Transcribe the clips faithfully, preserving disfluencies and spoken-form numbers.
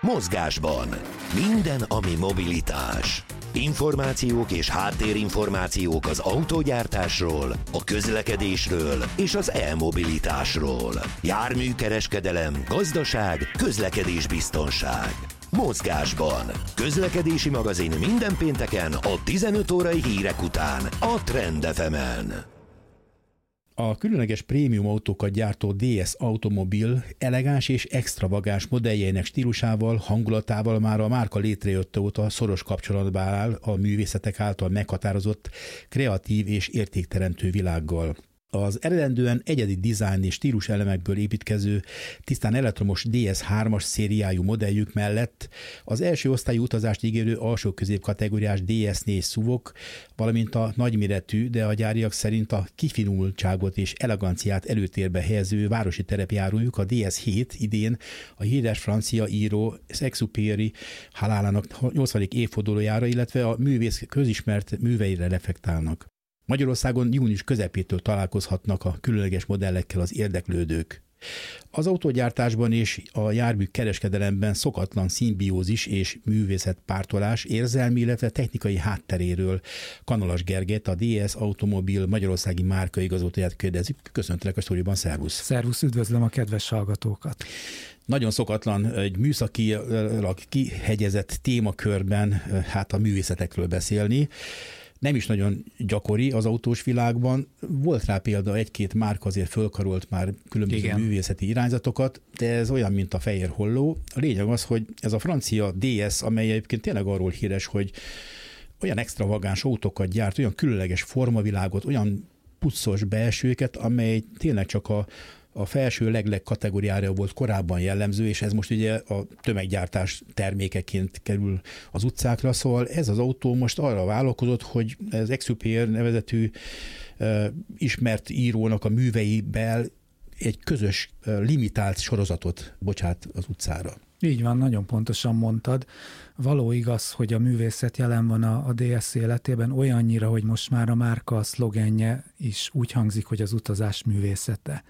Mozgásban. Minden, ami mobilitás. Információk és háttérinformációk az autógyártásról, a közlekedésről és az e-mobilitásról. Járműkereskedelem, gazdaság, közlekedésbiztonság. Mozgásban. Közlekedési magazin minden pénteken a tizenöt órai hírek után a Trend ef emen. A különleges prémium autókat gyártó dé es Automobil elegáns és extravagáns modelljeinek stílusával, hangulatával már a márka létrejötte óta szoros kapcsolatban áll a művészetek által meghatározott, kreatív és értékteremtő világgal. Az eredendően egyedi dizájn és stílus elemekből építkező, tisztán elektromos dé es hármas szériájú modelljük mellett az első osztályú utazást ígérő alsó-közép kategóriás dé es négy szuvok, valamint a nagyméretű, de a gyáriak szerint a kifinultságot és eleganciát előtérbe helyező városi terepjárójuk, a dé es hét idén a híres francia író Exupéry halálának nyolcvadik évfordulójára, illetve a művész közismert műveire reflektálnak. Magyarországon június közepétől találkozhatnak a különleges modellekkel az érdeklődők. Az autógyártásban és a jármű kereskedelemben szokatlan szimbiózis és művészetpártolás érzelmi, illetve technikai hátteréről Kanalas Gergelyt, a dé es Automobil magyarországi márkaigazgatóját kérdezik. Köszöntelek a stúdióban, szervusz! Szervusz, üdvözlöm a kedves hallgatókat! Nagyon szokatlan, egy műszakilag kihegyezett témakörben hát a művészetekről beszélni. Nem is nagyon gyakori az autós világban. Volt rá példa, egy-két márka azért fölkarolt már különböző Igen. művészeti irányzatokat, de ez olyan, mint a fehér holló. A lényeg az, hogy ez a francia dé es, amely egyébként tényleg arról híres, hogy olyan extravagáns autókat gyárt, olyan különleges formavilágot, olyan puccos belsőket, amely tényleg csak a a felső legleg kategóriára volt korábban jellemző, és ez most ugye a tömeggyártás termékeként kerül az utcákra, szóval ez az autó most arra vállalkozott, hogy az Exupéry nevezetű uh, ismert írónak a műveiből egy közös, uh, limitált sorozatot bocsát az utcára. Így van, nagyon pontosan mondtad. Való igaz, hogy a művészet jelen van a, a dé es életében olyannyira, hogy most már a márka szlogenje is úgy hangzik, hogy az utazás művészete.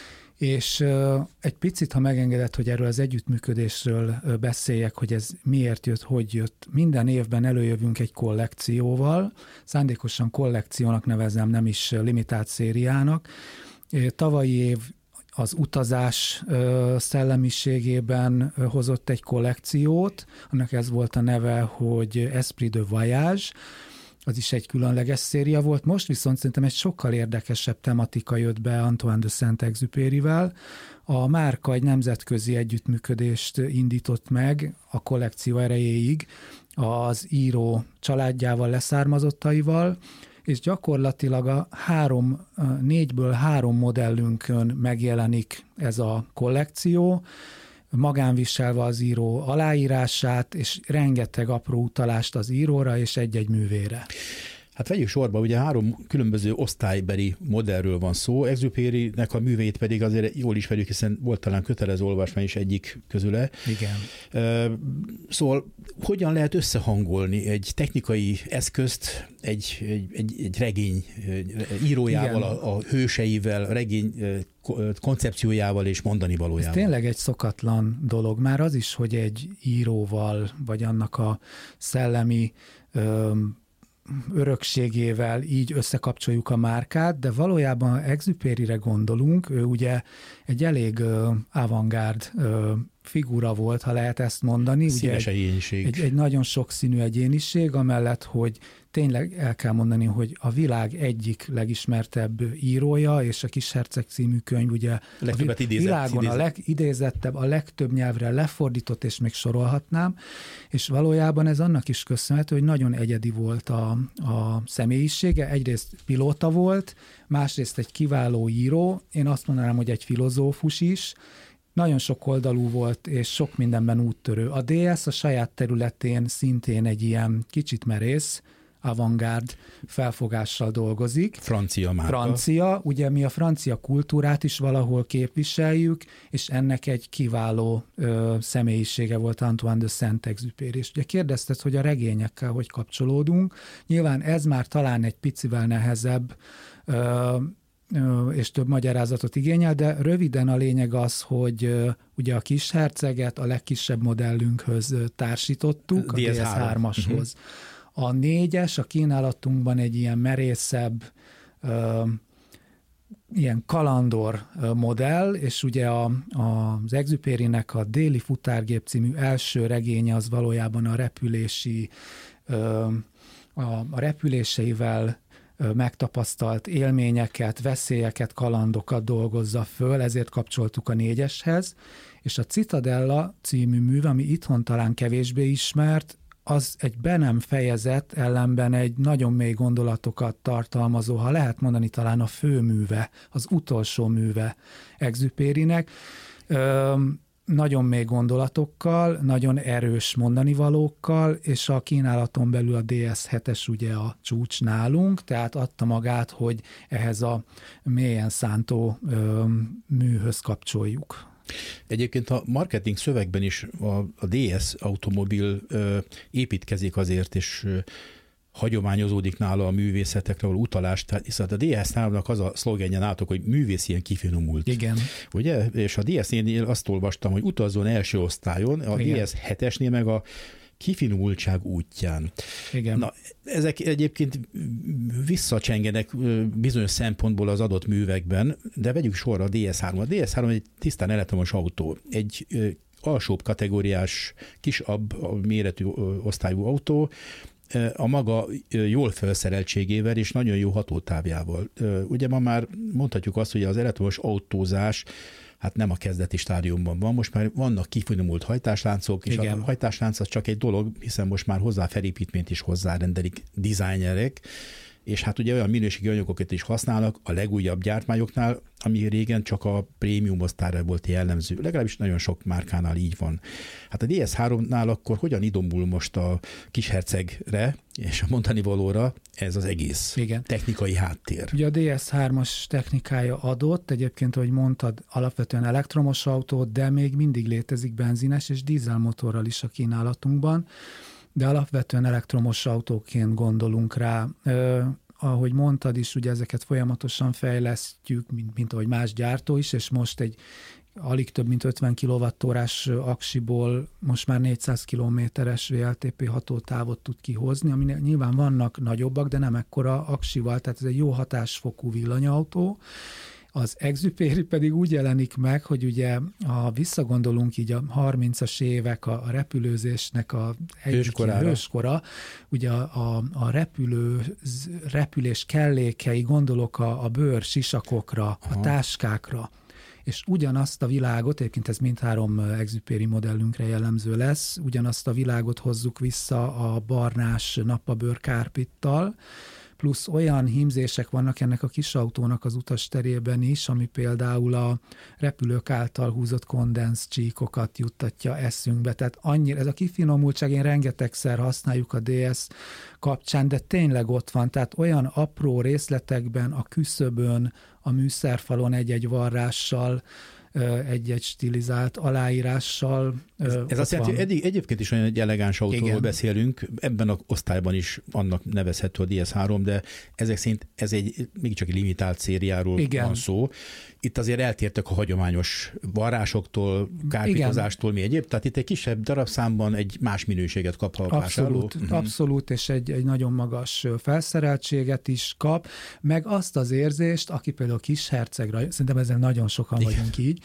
És uh, egy picit, ha megengedett, hogy erről az együttműködésről uh, beszéljek, hogy ez miért jött, hogy jött. Minden évben előjövünk egy kollekcióval, szándékosan kollekciónak nevezem, nem is limitált szériának. Tavalyi év az utazás uh, szellemiségében uh, hozott egy kollekciót, annak ez volt a neve, hogy Esprit de Voyage, az is egy különleges széria volt. Most viszont szerintem egy sokkal érdekesebb tematika jött be Antoine de Saint-Exupéryvel. A márka egy nemzetközi együttműködést indított meg a kollekció erejéig az író családjával, leszármazottaival, és gyakorlatilag a három, négyből három modellünkön megjelenik ez a kollekció, magánviselve az író aláírását, és rengeteg apró utalást az íróra és egy-egy művére. Hát vegyük sorba, ugye három különböző osztálybeli modellről van szó, Exupérynek a műveit pedig azért jól ismerjük, hiszen volt talán kötelező olvasmány is egyik közüle. Igen. Szóval hogyan lehet összehangolni egy technikai eszközt egy, egy, egy, egy regény írójával, a, a hőseivel, a regény koncepciójával és mondani valójával? Ez tényleg egy szokatlan dolog. Már az is, hogy egy íróval, vagy annak a szellemi örökségével így összekapcsoljuk a márkát, de valójában Exupéryre gondolunk, ő ugye egy elég uh, avantgárd uh, figura volt, ha lehet ezt mondani. Színes ugye egyéniség. Egy, egy nagyon sokszínű egyéniség, amellett, hogy tényleg el kell mondani, hogy a világ egyik legismertebb írója, és a Kisherceg című könyv ugye a idézett, világon idézett. a legidézettebb, a legtöbb nyelvre lefordított, és még sorolhatnám, és valójában ez annak is köszönhető, hogy nagyon egyedi volt a, a személyisége. Egyrészt pilóta volt, másrészt egy kiváló író, én azt mondanám, hogy egy filozófus is, nagyon sok oldalú volt, és sok mindenben úttörő. A dé es a saját területén szintén egy ilyen kicsit merész, avantgárd felfogással dolgozik. Francia márka. Francia, ugye mi a francia kultúrát is valahol képviseljük, és ennek egy kiváló ö, személyisége volt Antoine de Saint-Exupéry. És ugye kérdezted, hogy a regényekkel hogy kapcsolódunk. Nyilván ez már talán egy picivel nehezebb, ö, és több magyarázatot igényel, de röviden a lényeg az, hogy ugye a kis herceget a legkisebb modellünkhöz társítottuk, a dé es hármashoz. Uh-huh. A négyes a kínálatunkban egy ilyen merészebb, ilyen kalandor modell, és ugye a, a, az Exupérynek a Déli futárgép című első regénye az valójában a repülési, a, a repüléseivel megtapasztalt élményeket, veszélyeket, kalandokat dolgozza föl, ezért kapcsoltuk a négyeshez, és a Citadella című műve, ami itthon talán kevésbé ismert, az egy be nem fejezett, ellenben egy nagyon mély gondolatokat tartalmazó, ha lehet mondani talán a főműve, az utolsó műve Exupérynek. Nagyon mély gondolatokkal, nagyon erős mondanivalókkal, és a kínálaton belül a dé es hetes ugye a csúcs nálunk, tehát adta magát, hogy ehhez a mélyen szántó ö, műhöz kapcsoljuk. Egyébként a marketing szövegben is a, a dé es automobil ö, építkezik azért, és ö, hagyományozódik nála a művészetekre való utalás, tehát hiszen a dé es háromnak az a szlogenje nálatok, hogy művész ilyen kifinomult. Igen. Ugye? És a dé es-nél azt olvastam, hogy utazzon első osztályon, a igen. dé es hetesnél meg a kifinomultság útján. Igen. Na, ezek egyébként visszacsengenek bizonyos szempontból az adott művekben, de vegyük sorra a dé es három. A dé es három egy tisztán elektromos autó, egy alsóbb kategóriás, kisabb méretű osztályú autó, a maga jól felszereltségével és nagyon jó hatótávjával. Ugye ma már mondhatjuk azt, hogy az elektromos autózás hát nem a kezdeti stádiumban van, most már vannak kifinomult hajtásláncok, és igen. A hajtáslánc az csak egy dolog, hiszen most már hozzá felépítményt is hozzárendelik designerek, és hát ugye olyan minőségi anyagokat is használnak a legújabb gyártmányoknál, ami régen csak a prémium osztályra volt jellemző. Legalábbis nagyon sok márkánál így van. Hát a dé es háromnál akkor hogyan idomul most a kishercegre és a mondani valóra ez az egész igen. technikai háttér? Ugye a dé es hármas technikája adott, egyébként, ahogy mondtad, alapvetően elektromos autó, de még mindig létezik benzines és dízelmotorral is a kínálatunkban, de alapvetően elektromos autóként gondolunk rá. Ö, ahogy mondtad is, ugye ezeket folyamatosan fejlesztjük, mint, mint ahogy más gyártó is, és most egy alig több mint ötven kilowattórás aksiból most már négyszáz kilométeres vé el té pé hatótávot tud kihozni, ami nyilván vannak nagyobbak, de nem ekkora aksival, tehát ez egy jó hatásfokú villanyautó. Az Exupéry pedig úgy jelenik meg, hogy ugye, ha visszagondolunk így a harmincas évek a, a repülőzésnek a hőskora, ugye a, a, a repülő, repülés kellékei, gondolok a, a bőr sisakokra, aha. a táskákra, és ugyanazt a világot, egyébként ez mindhárom Exupéry modellünkre jellemző lesz, ugyanazt a világot hozzuk vissza a barnás nappabőr kárpittal, plusz olyan hímzések vannak ennek a kis autónak az utasterében is, ami például a repülők által húzott kondensz csíkokat juttatja eszünkbe. Tehát annyira, ez a kifinomultság, én rengetegszer használjuk a dé es kapcsán, de tényleg ott van. Tehát olyan apró részletekben, a küszöbön, a műszerfalon egy-egy varrással, egy-egy stilizált aláírással. Ez, ez azt jelenti, hogy eddig, egyébként is olyan egy elegáns autóról igen. beszélünk, ebben az osztályban is annak nevezhető a dé es három, de ezek szerint ez egy mégiscsak egy limitált szériáról igen. van szó. Itt azért eltértek a hagyományos varrásoktól, kárpitozástól, mi egyéb, tehát itt egy kisebb darabszámban egy más minőséget kap a vásárló. Abszolút, abszolút, és egy, egy nagyon magas felszereltséget is kap, meg azt az érzést, aki például kishercegra, szerintem ezen nagyon sokan igen. vagyunk így,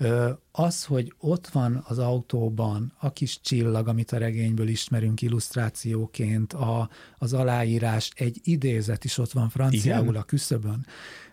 az, hogy ott van az autóban a kis csillag, amit a regényből ismerünk illusztrációként, a, az aláírás, egy idézet is ott van franciául igen. a küszöbön,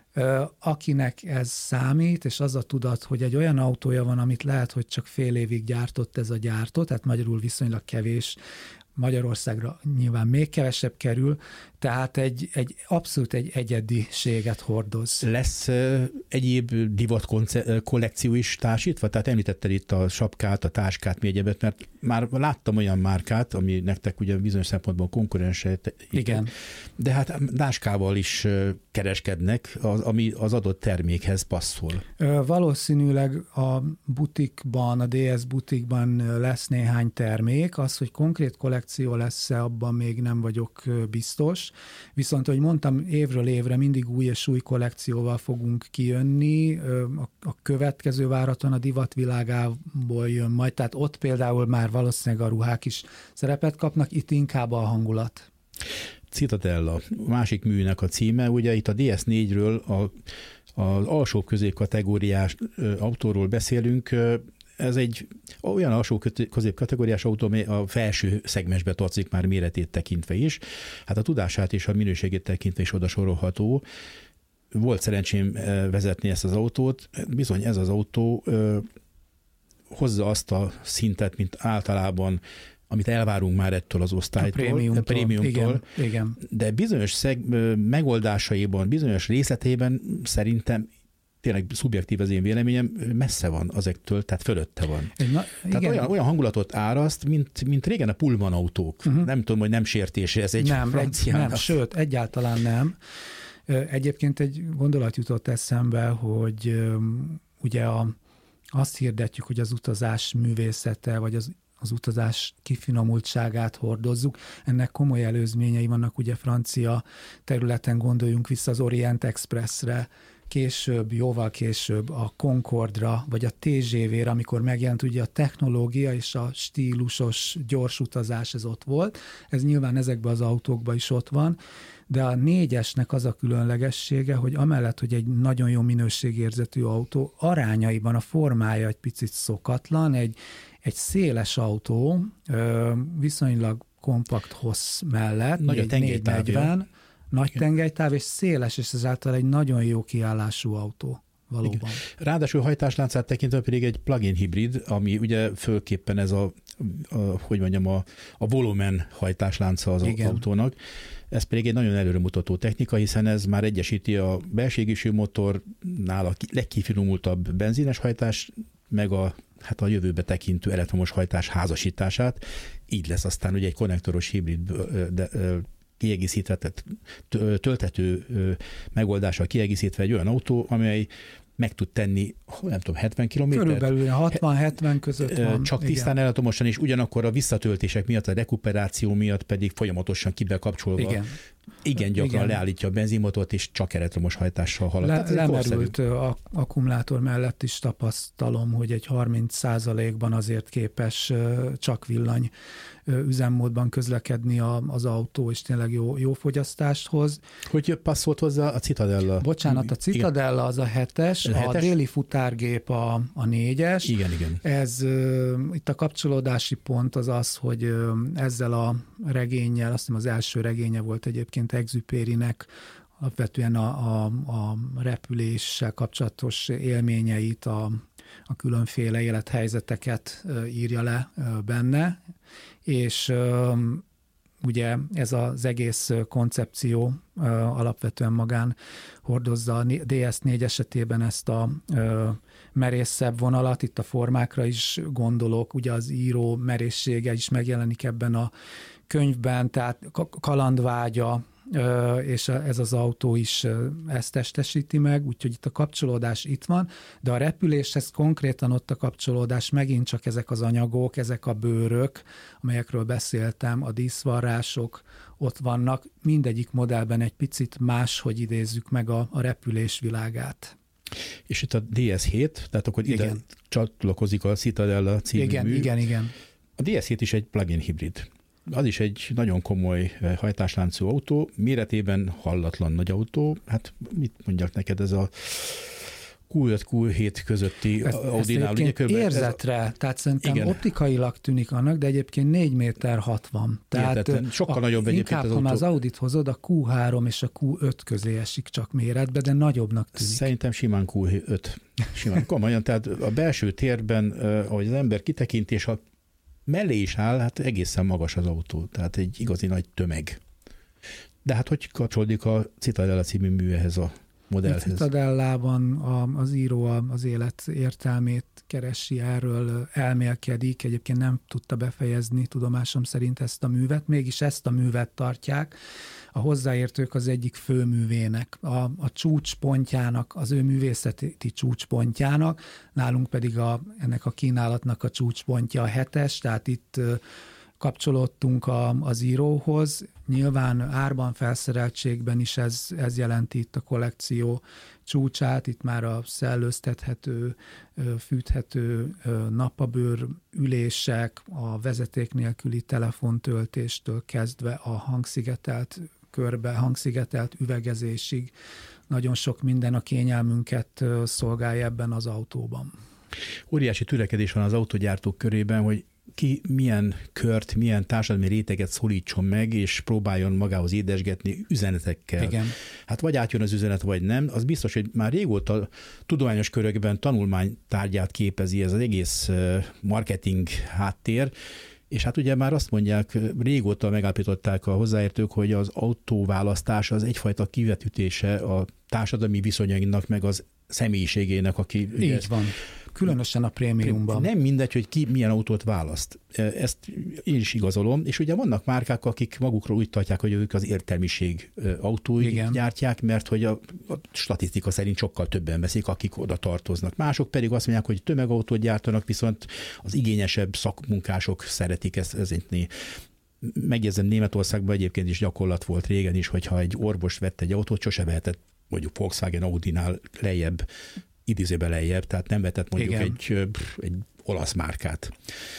akinek ez számít, és az a tudat, hogy egy olyan autója van, amit lehet, hogy csak fél évig gyártott ez a gyártó, tehát magyarul viszonylag kevés, Magyarországra nyilván még kevesebb kerül, tehát egy, egy abszolút egy egyediséget hordoz. Lesz uh, egyéb divat konce- kollekció is társítva? Tehát említetted itt a sapkát, a táskát, mi egyebet, mert már láttam olyan márkát, ami nektek ugye bizonyos szempontból konkurense. Igen. De hát táskával is uh, kereskednek, az, ami az adott termékhez passzol. Uh, valószínűleg a butikban, a dé es butikban lesz néhány termék, az, hogy konkrét kollekció kollekció lesz-e, abban még nem vagyok biztos. Viszont, ahogy mondtam, évről évre mindig új és új kollekcióval fogunk kijönni. A következő váraton a divatvilágából jön majd, tehát ott például már valószínűleg a ruhák is szerepet kapnak, itt inkább a hangulat. Citadella, másik műnek a címe, ugye itt a dé es négyről a, az alsó középkategóriás autóról beszélünk. Ez egy olyan alsó középkategóriás autó, amely a felső szegmensbe tartozik már méretét tekintve is. Hát a tudását és a minőségét tekintve is oda sorolható. Volt szerencsém vezetni ezt az autót. Bizony ez az autó hozza azt a szintet, mint általában, amit elvárunk már ettől az osztálytól, a prémiumtól, a prémiumtól igen, igen. De bizonyos szeg, megoldásaiban, bizonyos részletében szerintem tényleg szubjektív az én véleményem, messze van azektől, tehát fölötte van. Na, tehát olyan, olyan hangulatot áraszt, mint, mint régen a Pullman autók. Uh-huh. Nem tudom, hogy nem sértés, ez egy nem, franciának. Nem, sőt, egyáltalán nem. Egyébként egy gondolat jutott eszembe, hogy ugye a, azt hirdetjük, hogy az utazás művészete, vagy az az utazás kifinomultságát hordozzuk. Ennek komoly előzményei vannak, ugye francia területen gondoljunk vissza az Orient Expressre, később, jóval később a Concorde-ra, vagy a té gé vé-re, amikor megjelent ugye a technológia és a stílusos gyors utazás, ez ott volt. Ez nyilván ezekben az autókban is ott van, de a négyesnek az a különlegessége, hogy amellett, hogy egy nagyon jó minőségérzetű autó, arányaiban a formája egy picit szokatlan, egy, egy széles autó, viszonylag kompakt hossz mellett, nagy a tengelytávja. Nagy tengelytáv, és széles, és ezáltal egy nagyon jó kiállású autó. Valóban. Igen. Ráadásul hajtásláncát tekintve pedig egy plug-in hibrid, ami ugye fölképpen ez a, a hogy mondjam, a, a volumen hajtáslánca az Igen. autónak. Ez pedig egy nagyon előremutató technika, hiszen ez már egyesíti a belső égésű motornál a legkifinomultabb benzines hajtás, meg a, hát a jövőbe tekintő elektromos hajtás házasítását. Így lesz aztán ugye egy konnektoros hibrid de, kiegészítve, tehát töltető megoldással kiegészítve egy olyan autó, amely meg tud tenni, nem tudom, hetven kilométert. Körülbelül hatvan-hetven között van. Csak tisztán elektromosan, és ugyanakkor a visszatöltések miatt, a rekuperáció miatt pedig folyamatosan kibekapcsolva. Igen. Igen, gyakran Igen. leállítja a benzinmotort, és csak elektromos hajtással halad. Le, lemerült a, akkumulátor mellett is tapasztalom, hogy egy harminc százalékban azért képes csak villany üzemmódban közlekedni a, az autó, és tényleg jó, jó fogyasztást hoz. Hogy passzolt hozzá a Citadella? Bocsánat, a Citadella igen. az a hetes, a, hetes? a déli futárgép a, a négyes. Igen, igen. Ez uh, itt a kapcsolódási pont az az, hogy uh, ezzel a regénnyel, azt hiszem az első regénye volt egyébként Exupérynek, alapvetően a, a, a repüléssel kapcsolatos élményeit, a, a különféle élethelyzeteket írja le benne, és ugye ez az egész koncepció alapvetően magán hordozza a dé es négy esetében ezt a merészebb vonalat, itt a formákra is gondolok, ugye az író merészsége is megjelenik ebben a könyvben, tehát kalandvágya, és ez az autó is ezt testesíti meg, úgyhogy itt a kapcsolódás itt van, de a repüléshez konkrétan ott a kapcsolódás megint csak ezek az anyagok, ezek a bőrök, amelyekről beszéltem, a díszvarrások ott vannak, mindegyik modellben egy picit más, hogy idézzük meg a, a repülés világát. És itt a dé es hét, tehát akkor igen. ide csatlakozik a Citadella című igen, mű. Igen, igen. A dé es hét is egy plug-in hibrid. Az is egy nagyon komoly hajtásláncú autó, méretében hallatlan nagy autó. Hát mit mondjak neked, ez a kú öt kú hét közötti ezt, Audinál. Ezt ugye, érzetre, a... tehát szerintem igen. optikailag tűnik annak, de egyébként négy méter hatvan. Tehát értetlen. Sokkal a, nagyobb egyébként inkább, az autó. ha már az Audit hozod, a kú három és a kú öt közé esik csak méretbe, de nagyobbnak tűnik. Szerintem simán kú öt. Simán komolyan, tehát a belső térben, ahogy az ember kitekint, és a mellé is áll, hát egészen magas az autó, tehát egy igazi nagy tömeg. De hát hogy kapcsolódik a Citadella című művehez, a modellhez? A Citadellában az író az élet értelmét keresi, erről elmélkedik, egyébként nem tudta befejezni tudomásom szerint ezt a művet, mégis ezt a művet tartják a hozzáértők az egyik főművének, a, a csúcspontjának, az ő művészeti csúcspontjának, nálunk pedig a, ennek a kínálatnak a csúcspontja a hetes, tehát itt kapcsolódtunk a, az íróhoz. Nyilván árban, felszereltségben is ez, ez jelenti itt a kollekció csúcsát. Itt már a szellőztethető, fűthető napabőr ülések, a vezeték nélküli telefontöltéstől kezdve a hangszigetelt körbe, hangszigetelt üvegezésig nagyon sok minden a kényelmünket szolgálja ebben az autóban. Óriási törekedés van az autógyártók körében, hogy ki milyen kört, milyen társadalmi réteget szólítson meg, és próbáljon magához édesgetni üzenetekkel. Igen. Hát vagy átjön az üzenet, vagy nem. Az biztos, hogy már régóta tudományos körökben tanulmánytárgyát képezi ez az egész marketing háttér, és hát ugye már azt mondják, régóta megállapították a hozzáértők, hogy az autóválasztás az egyfajta kivetütése a társadalmi viszonyainak, meg az személyiségének, aki... Így ugye, van. Különösen a prémiumban. Nem mindegy, hogy ki milyen autót választ. Ezt én is igazolom, és ugye vannak márkák, akik magukról úgy tartják, hogy ők az értelmiség autói Igen. gyártják, mert hogy a, a statisztika szerint sokkal többen veszik, akik oda tartoznak. Mások pedig azt mondják, hogy tömegautót gyártanak, viszont az igényesebb szakmunkások szeretik ezt vezetni. Megjegyzem, Németországban egyébként is gyakorlat volt régen is, hogyha egy orvos vett egy autót, sose vehetett mondjuk Volkswagen Audinál lejjebb, idézőben lejjebb, tehát nem vetett mondjuk egy, egy olasz márkát.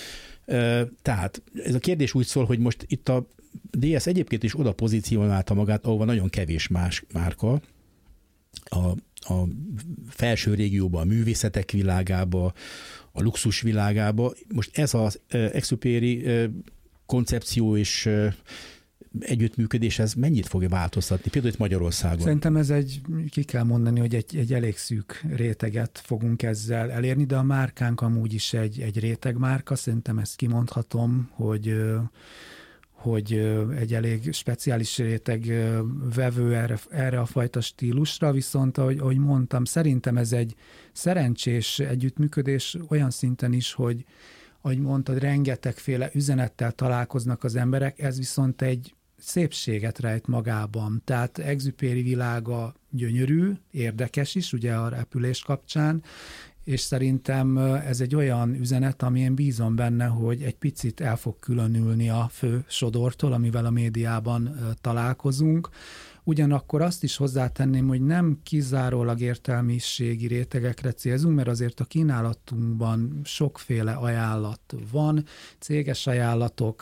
Tehát ez a kérdés úgy szól, hogy most itt a dé es egyébként is oda pozícionálta magát, ahova nagyon kevés más márka, a, a felső régióban, a művészetek világába, a luxus világába. Most ez az Exupéry koncepció és együttműködés, ez mennyit fogja változtatni, például itt Magyarországon? Szerintem ez egy, ki kell mondani, hogy egy, egy elég szűk réteget fogunk ezzel elérni, de a márkánk amúgy is egy, egy rétegmárka, szerintem ezt kimondhatom, hogy, hogy egy elég speciális réteg vevő erre, erre a fajta stílusra, viszont ahogy, ahogy mondtam, szerintem ez egy szerencsés együttműködés olyan szinten is, hogy ahogy mondtad, rengetegféle üzenettel találkoznak az emberek, ez viszont egy szépséget rejt magában. Tehát Exupéry világa gyönyörű, érdekes is, ugye a repülés kapcsán, és szerintem ez egy olyan üzenet, ami én bízom benne, hogy egy picit el fog különülni a fő sodortól, amivel a médiában találkozunk. Ugyanakkor azt is hozzátenném, hogy nem kizárólag értelmiségi rétegekre célzunk, mert azért a kínálatunkban sokféle ajánlat van, céges ajánlatok,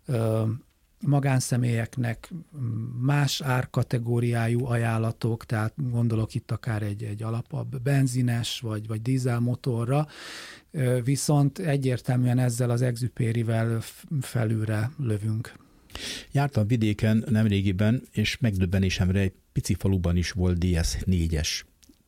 magánszemélyeknek más árkategóriájú ajánlatok, tehát gondolok itt akár egy, egy alapabb benzines vagy, vagy dízelmotorra, viszont egyértelműen ezzel az Exupéryvel felülre lövünk. Jártam vidéken nemrégiben, és megdöbbenésemre egy pici faluban is volt dé es négyes.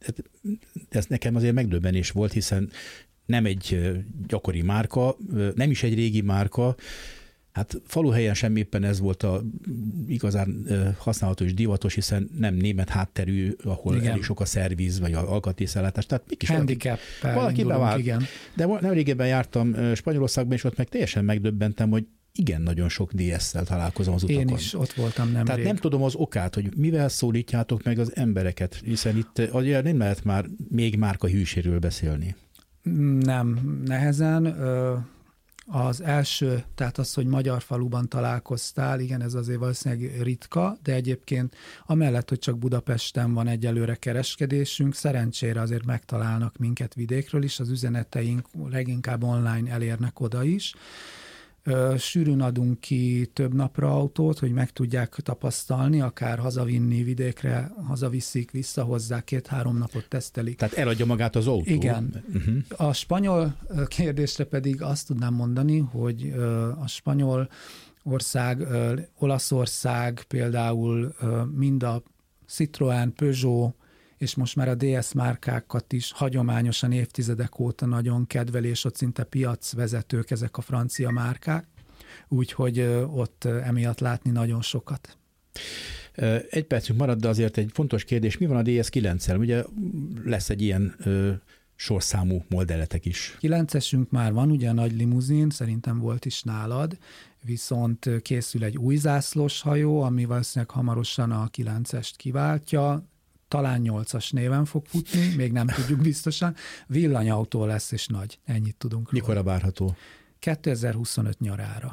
Ez nekem azért megdöbbenés volt, hiszen nem egy gyakori márka, nem is egy régi márka. Hát faluhelyen sem éppen ez volt a igazán használható és divatos, hiszen nem német hátterű, ahol igen. elég sok a szerviz, vagy a alkatrészellátás. Tehát mégis handicap-el valaki bevált. Igen. De nem régebben jártam Spanyolországban, és ott meg teljesen megdöbbentem, hogy igen, nagyon sok dé es-szel találkozom az utakon. Én is ott voltam nemrég. Tehát nem tudom az okát, hogy mivel szólítjátok meg az embereket, hiszen itt azért nem lehet már még márka hűségről beszélni. Nem, nehezen. Az első, tehát az, hogy magyar faluban találkoztál, igen, ez azért valószínűleg ritka, de egyébként amellett, hogy csak Budapesten van egyelőre kereskedésünk, szerencsére azért megtalálnak minket vidékről is, az üzeneteink leginkább online elérnek oda is. Sűrűn adunk ki több napra autót, hogy meg tudják tapasztalni, akár hazavinni vidékre, hazaviszik, visszahozzák, két-három napot tesztelik. Tehát eladja magát az autó? Igen. Uh-huh. A spanyol kérdésre pedig azt tudnám mondani, hogy a spanyol ország, Olaszország például mind a Citroën, Peugeot, és most már a dé es márkákat is hagyományosan évtizedek óta nagyon kedveli, és ott szinte piacvezetők ezek a francia márkák, úgyhogy ott emiatt látni nagyon sokat. Egy percünk marad, de azért egy fontos kérdés, mi van a dé es kilenccel? Ugye lesz egy ilyen ö, sorszámú modelletek is. kilencesünk már van, ugye a nagy limuzin, szerintem volt is nálad, viszont készül egy új zászlós hajó, ami valószínűleg hamarosan a kilencest kiváltja, talán nyolcas néven fog futni, még nem tudjuk biztosan. Villanyautó lesz, és nagy. Ennyit tudunk róla. Mikorra várható? kétezer-huszonöt nyarára.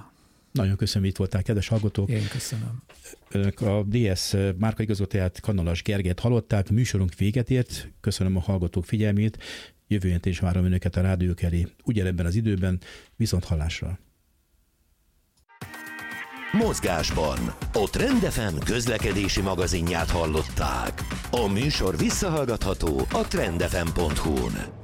Nagyon köszönöm, hogy itt voltál, kedves hallgatók. Én köszönöm. Önök a dé es márkaigazgatóját, Kannalas Gergelyt hallották, műsorunk véget ért. Köszönöm a hallgatók figyelmét. Jövő héten is várom önöket a rádiók elé. Ugyanebben az időben, viszont hallásra. Mozgásban a Trend ef em közlekedési magazinját hallották. A műsor visszahallgatható a trend ef em pont hu-n.